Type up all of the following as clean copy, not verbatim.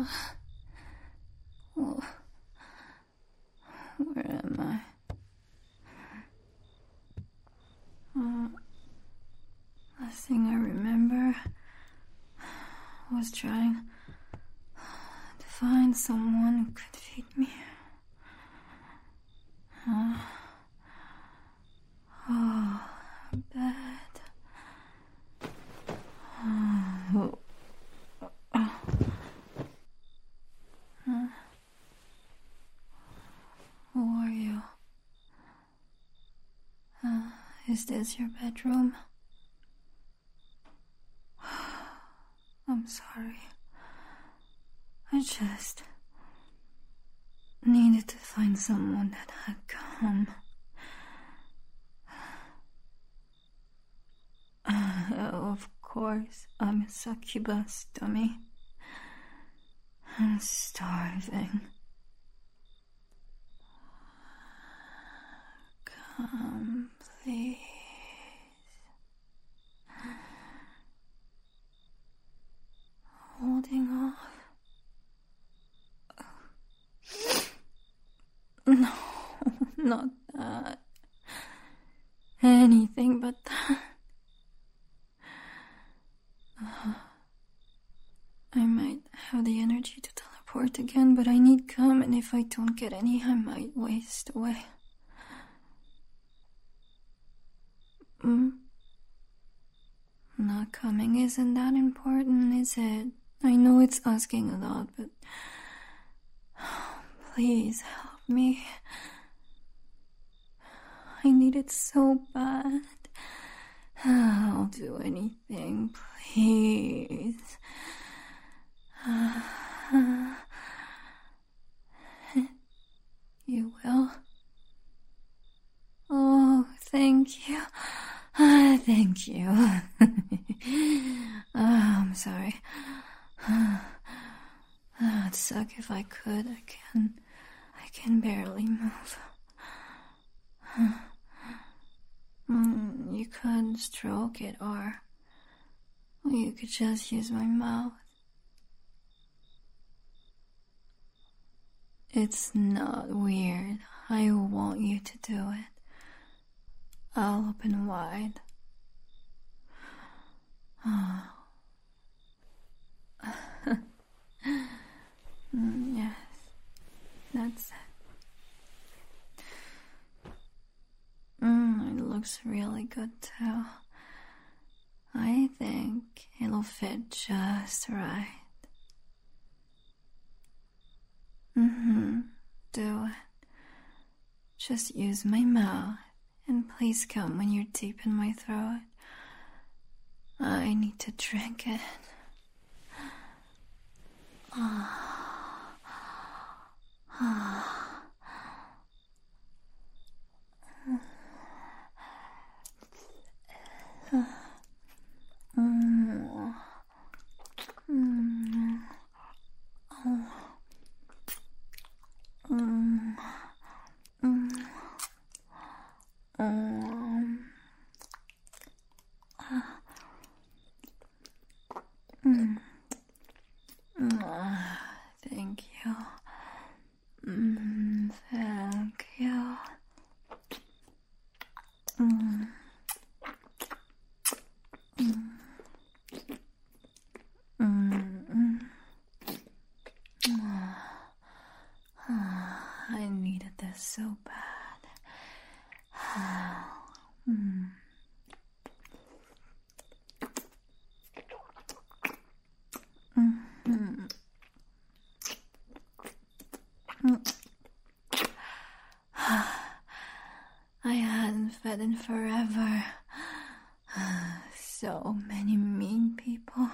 Oh, where am I? Last thing I remember was trying to find someone who could feed me. Bed. Who are you? Is this your bedroom? I'm sorry. I just needed to find someone that had come. Of course, I'm a succubus, dummy. I'm starving. Come, please. Holding off. No, not that. Anything but that. I might have the energy to teleport again, but I need cum, and if I don't get any, I might waste away. Not coming isn't that important, is it? I know it's asking a lot, but please help me. I need it so bad. I'll do anything, please. You will? Oh, thank you. Thank you. I'm sorry. It'd suck if I could. I can barely move. You could stroke it, or you could just use my mouth. It's not weird. I want you to do it. I'll open wide. Yes, that's it. It looks really good too. I think it'll fit just right. Do it. Just use my mouth, and please come when you're deep in my throat. I need to drink it. Thank you. Thank you. I needed this so bad. I hadn't fed in forever. So many mean people.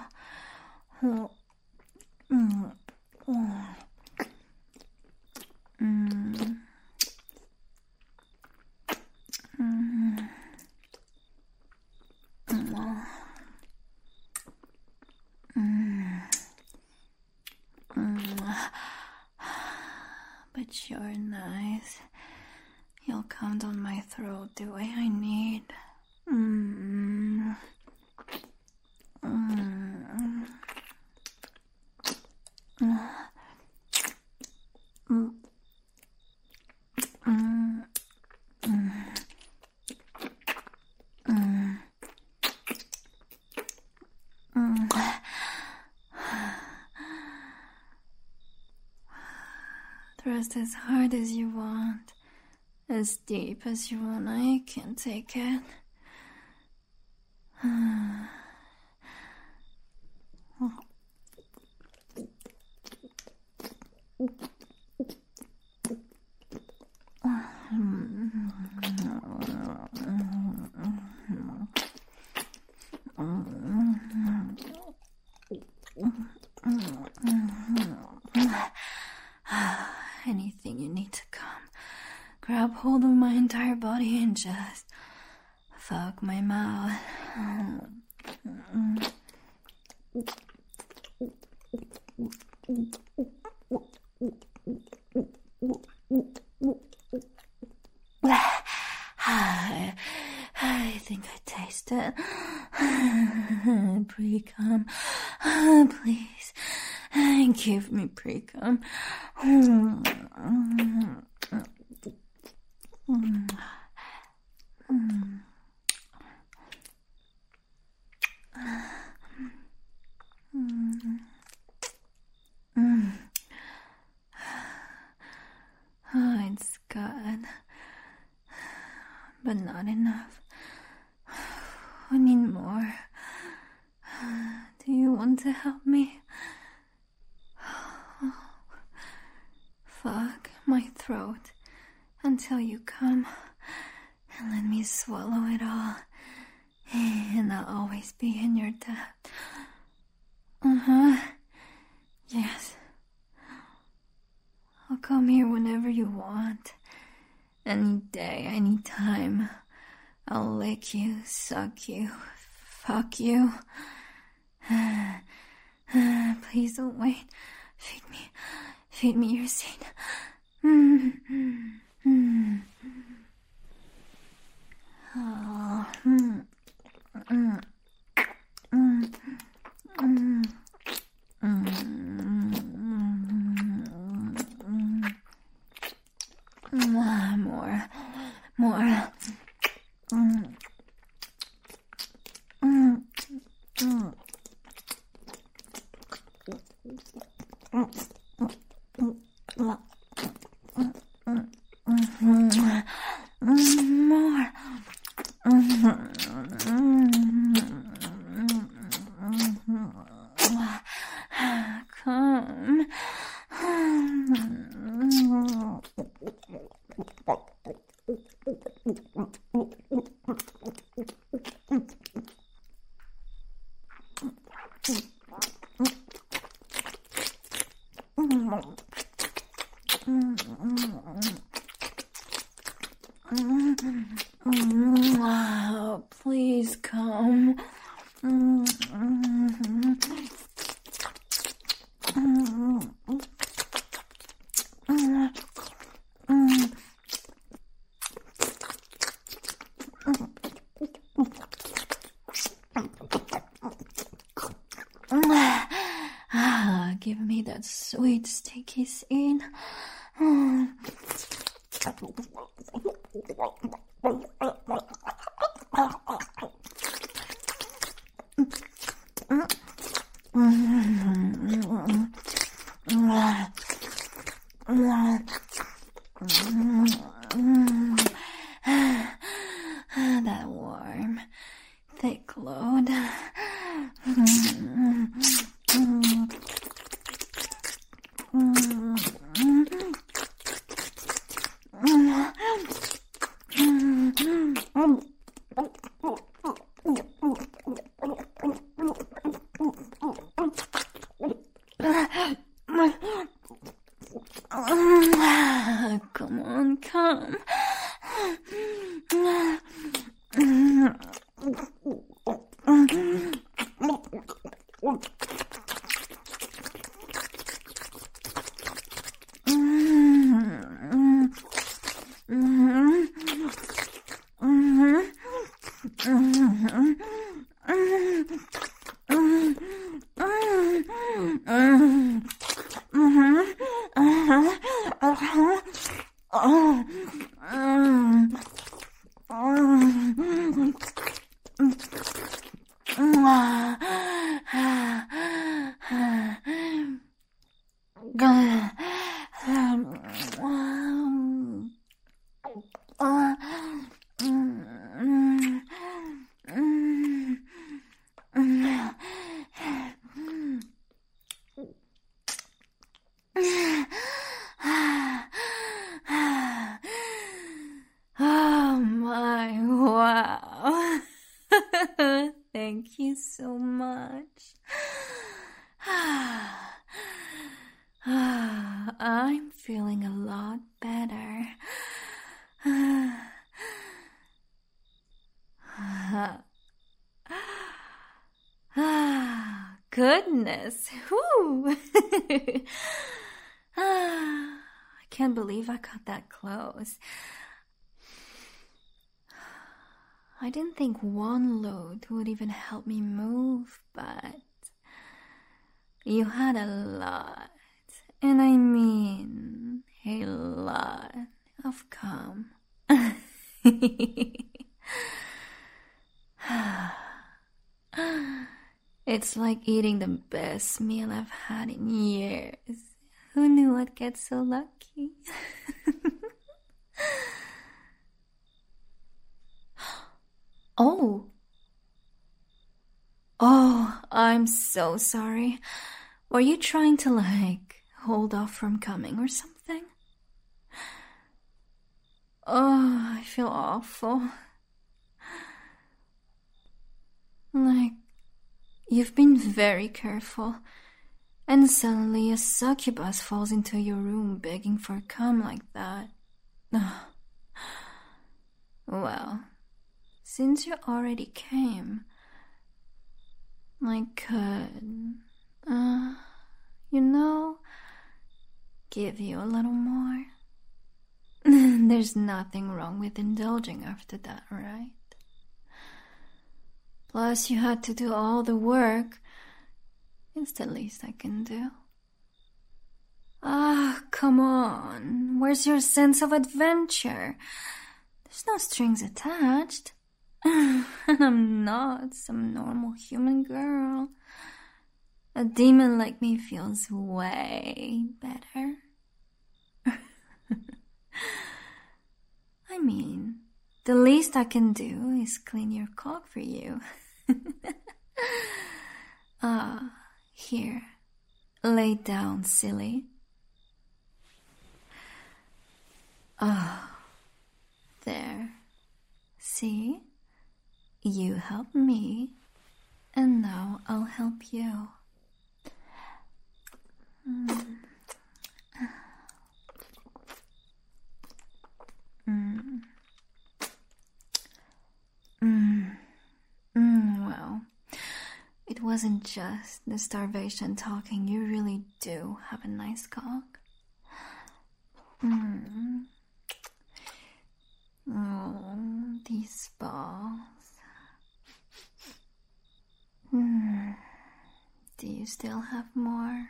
But you're nice. You'll come down my throat the way I need. just as hard as you want, as deep as you want. I can't take it. Anything you need to come. Grab hold of my entire body and just fuck my mouth. I think I taste it. Pre-cum. Please. Give me pre-cum. Oh, it's good. But not enough. I need more. Do you want to help me? Fuck my throat until you come and let me swallow it all, and I'll always be in your debt. Yes. I'll come here whenever you want. Any day, any time. I'll lick you, suck you, fuck you. Please don't wait. Feed me your seed. More. Wow, please come. Give me that sweet sticky seed. That warm, thick load. I'm feeling a lot better. Goodness. Whew. I can't believe I got that close. I didn't think one load would even help me move, but you had a lot, and I mean a lot of cum. It's like eating the best meal I've had in years. Who knew I'd get so lucky? Oh. Oh, I'm so sorry. Were you trying to, hold off from coming or something? Oh, I feel awful. You've been very careful, and suddenly a succubus falls into your room begging for cum like that. Well, since you already came, I could, give you a little more. There's nothing wrong with indulging after that, right? Plus, you had to do all the work. It's the least I can do. Come on. Where's your sense of adventure? There's no strings attached. And I'm not some normal human girl. A demon like me feels way better. I mean, the least I can do is clean your cock for you. Here. Lay down, silly. There. See? You help me, and now I'll help you. Well, it wasn't just the starvation talking. You really do have a nice cock. Oh, these balls. Do you still have more?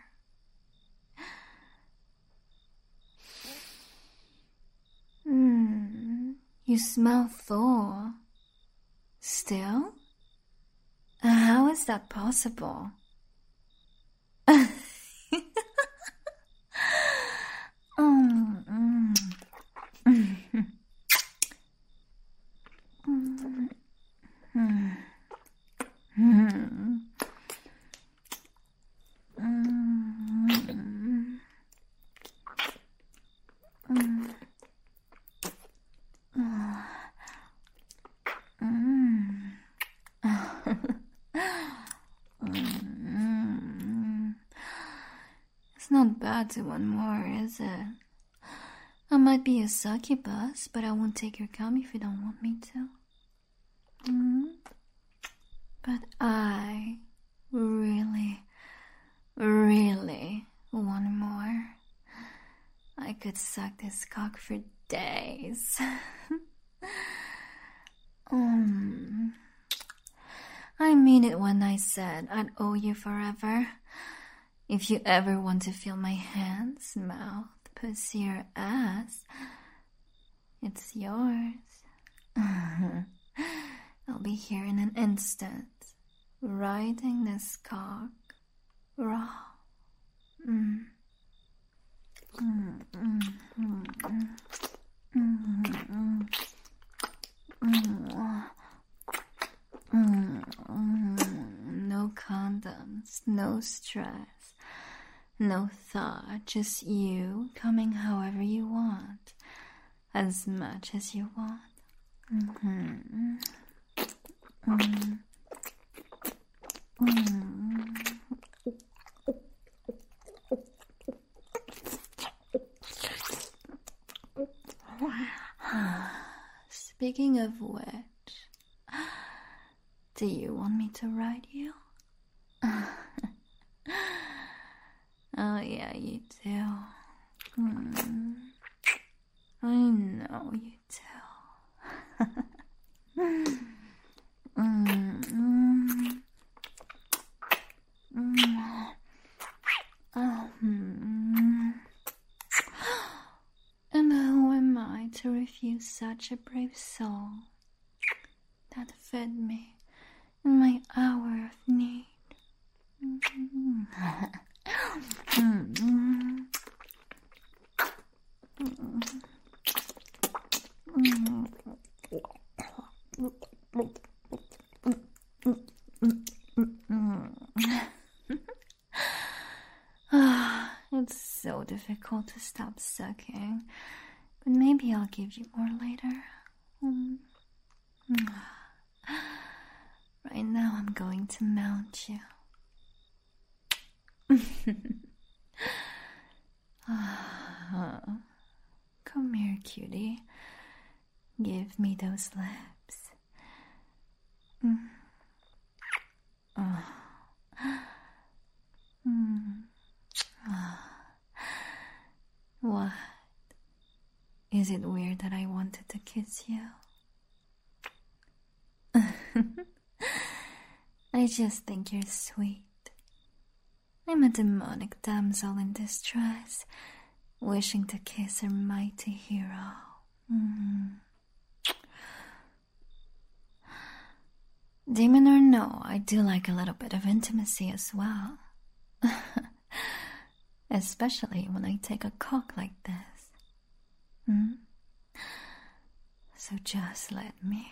You smell full. Still? How is that possible? It's not bad to want more, is it? I might be a succubus, but I won't take your cum if you don't want me to. But I really, really want more. I could suck this cock for days. I mean it when I said I'd owe you forever. If you ever want to feel my hands, mouth, pussy, or ass, it's yours. I'll be here in an instant, riding this cock raw. No condoms, no stress, no thought, just you coming however you want, as much as you want. speaking of which, do you want me to ride you? Oh yeah, you do. I know you do. And who am I to refuse such a brave soul that fed me in my hour of need? It's so difficult to stop sucking, but maybe I'll give you more later. Right now I'm going to mount you. Come here, cutie. Give me those lips. What? Is it weird that I wanted to kiss you? I just think you're sweet. I'm a demonic damsel in distress, wishing to kiss her mighty hero. Demon or no, I do like a little bit of intimacy as well. Especially when I take a cock like this. So just let me.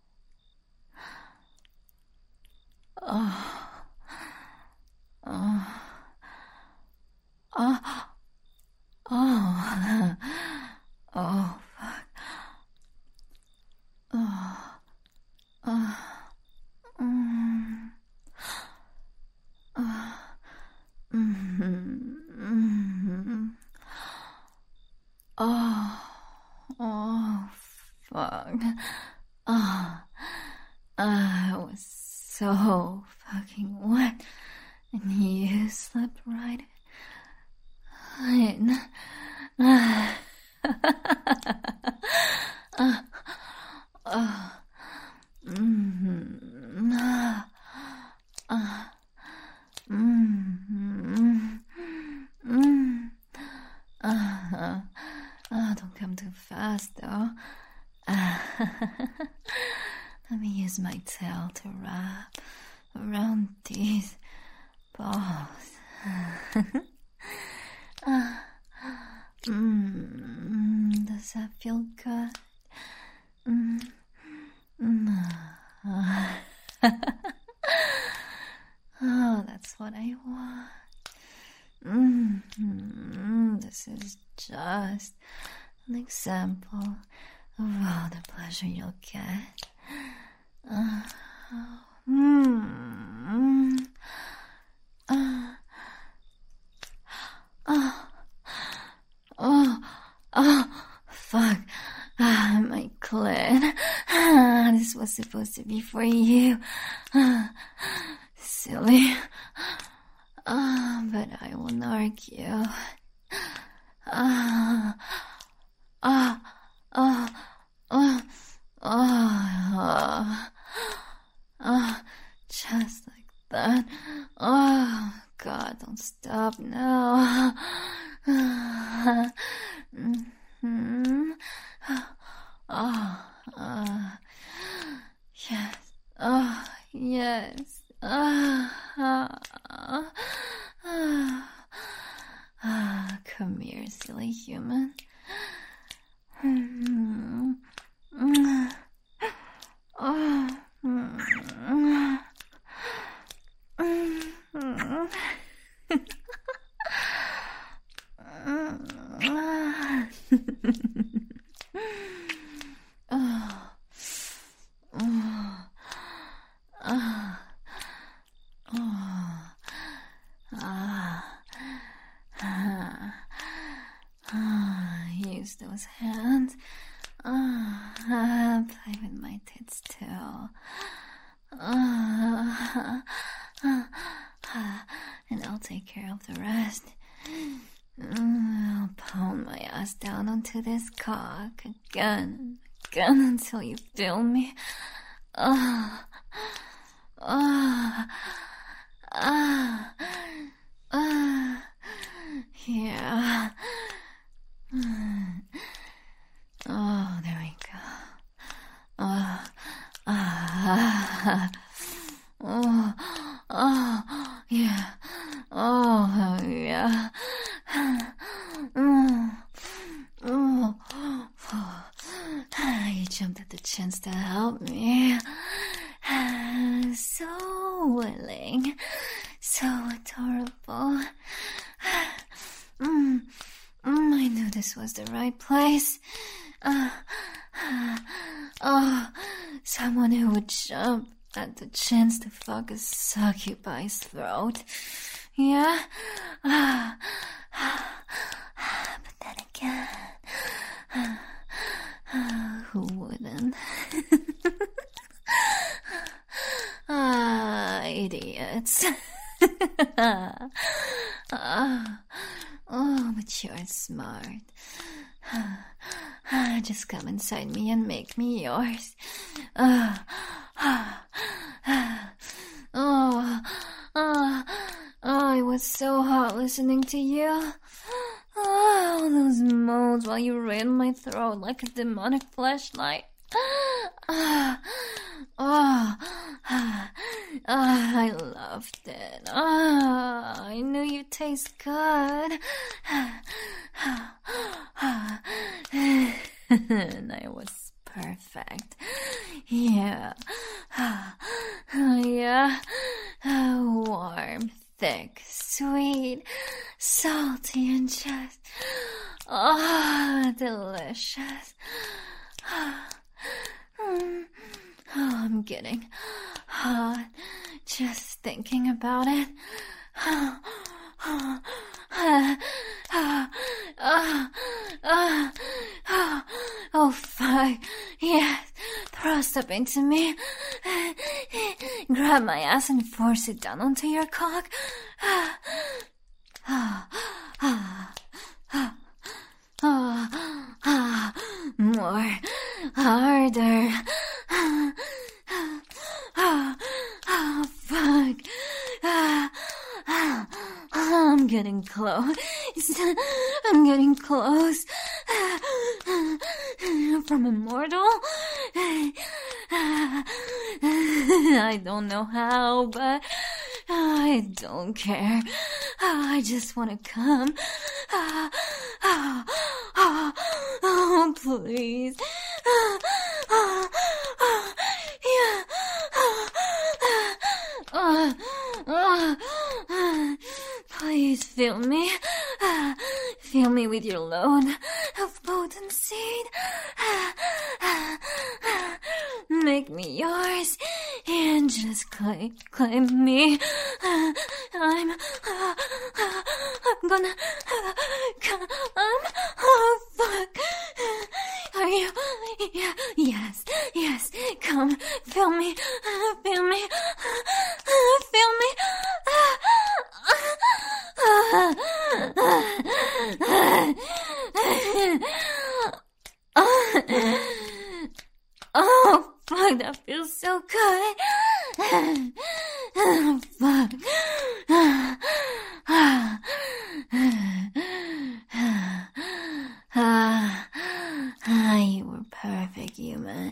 Fuck. I was so fucking wet, and you slept right in. Don't come too fast, though. Let me use my tail to wrap around these balls. Does that feel good? Oh, that's what I want. This is just an example of all the pleasure you'll get. Fuck. My clit. This was supposed to be for you. Silly. But I won't argue. Just like that. Oh, God, don't stop now. Yes. Yes. Come here, silly human. Use those hands. play with my tits too. And I'll take care of the rest. I'll pound my ass down onto this cock again until you feel me. Yeah. Oh, there we go. Yeah. Oh, yeah. You jumped at the chance to help me. So willing. So adorable. I knew this was the right place. Someone who would jump at the chance to fuck a succubi's throat. Yeah? But then again, who wouldn't? Idiots. But you're smart. Just come inside me and make me yours. It was so hot listening to you. All those moans while you ran my throat like a demonic flashlight. I loved it. I knew you'd taste good. And I was perfect. Yeah. Yeah. Warm, thick, sweet, salty, and just delicious. I'm getting hot just thinking about it. Oh, fuck. Yes. Thrust up into me. Grab my ass and force it down onto your cock. More. Harder. Fuck. I'm getting close. I'm getting close. From immortal? I don't know how, but I don't care. I just want to come. Oh, please. Please feel me. Feel me with your load of potency. Make me yours and just claim me. I'm gonna come. Oh, fuck. Are you? Yeah, yes. Come, feel me. Feel me. Feel me. Oh, fuck, that feels so good. Oh, fuck. You were perfect, human.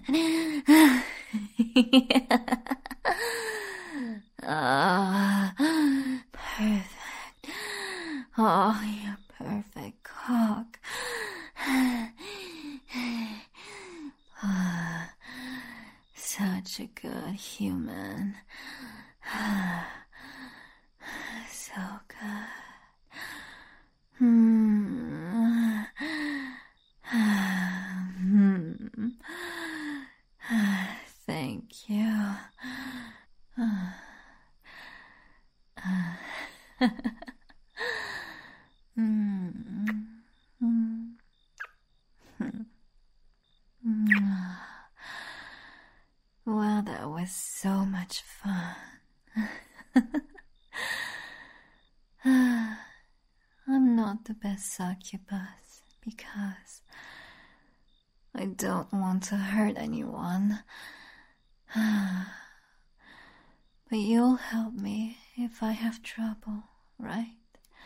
Perfect. Oh, you're perfect cock. Such a good human. So good. Thank you. much fun. I'm not the best succubus because I don't want to hurt anyone. But you'll help me if I have trouble, right?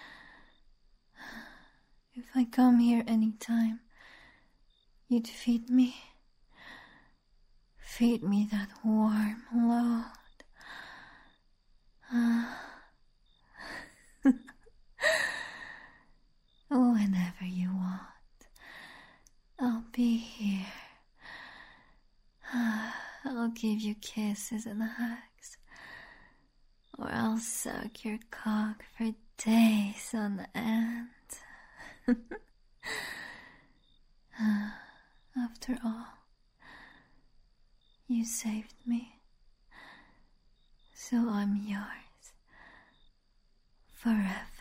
If I come here anytime, you'd feed me. Feed me that warm load. Whenever you want, I'll be here. I'll give you kisses and hugs, or I'll suck your cock for days on end. After all, you saved me, so I'm yours forever.